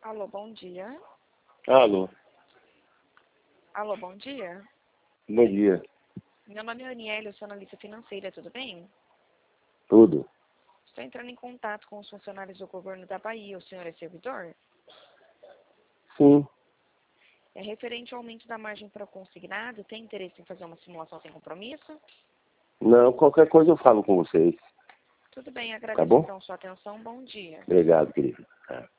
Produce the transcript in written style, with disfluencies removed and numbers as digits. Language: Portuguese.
Alô, bom dia. Alô, Alô, bom dia. bom dia. Meu nome é Aniele, eu sou analista financeira, tudo bem? Tudo? Estou entrando em contato com os funcionários do governo da Bahia. O senhor é servidor? Sim. É referente ao aumento da margem para o consignado. Tem interesse em fazer uma simulação sem compromisso? Não, qualquer coisa eu falo com vocês. Tudo bem, Tá agradeço bom? então sua atenção. Bom dia. Obrigado, querido.